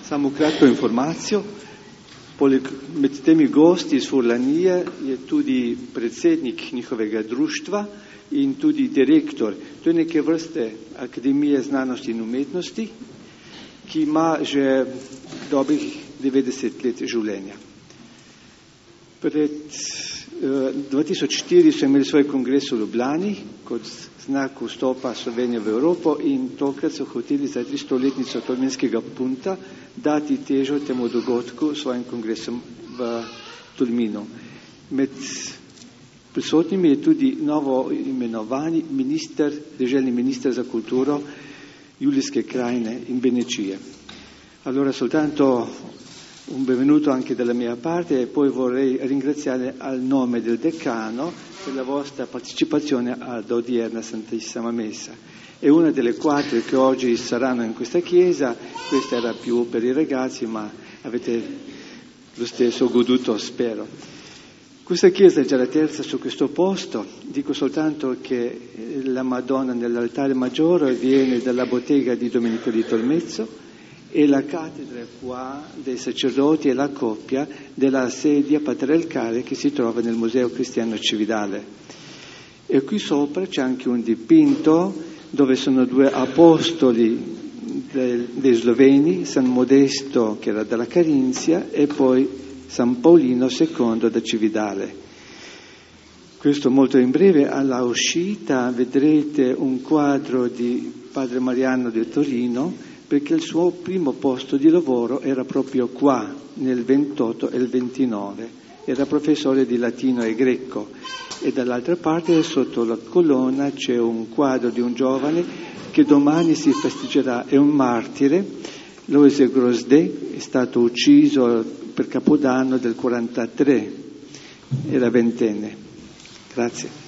Samo kratko informacijo. Med temi gosti iz Furlanije je tudi predsednik njihovega društva in tudi direktor. To je neke vrste Akademije znanosti in umetnosti, ki ima že dobrih 90 let življenja. Pred 2004 so imeli svoj kongres v Ljubljani kot znak vstopa Slovenije v Evropo in tokrat so hoteli za 300-letnico tolminskega punta dati težo temu dogodku svojim kongresom v Tolminu. Med prisotnimi je tudi novo imenovani deželni minister za kulturo Julijske krajine in Benečije. Allora soltanto un benvenuto anche dalla mia parte e poi vorrei ringraziare al nome del decano per la vostra partecipazione ad odierna Santissima Messa. È una delle 4 che oggi saranno in questa chiesa, questa era più per i ragazzi, ma avete lo stesso goduto, spero. Questa chiesa è già la terza su questo posto, dico soltanto che la Madonna nell'altare maggiore viene dalla bottega di Domenico di Tolmezzo e la cattedra qua dei sacerdoti e la coppia della sedia patriarcale che si trova nel Museo Cristiano Cividale. E qui sopra c'è anche un dipinto dove sono 2 apostoli dei sloveni, San Modesto che era della Carinzia e poi San Paolino II da Cividale. Questo molto in breve. Alla uscita vedrete un quadro di Padre Mariano di Torino, perché il suo primo posto di lavoro era proprio qua, nel 28 e il 29. Era professore di latino e greco. E dall'altra parte, sotto la colonna, c'è un quadro di un giovane che domani si festeggerà, è un martire, Loise Grosdet, è stato ucciso per Capodanno del 43, era 20enne. Grazie.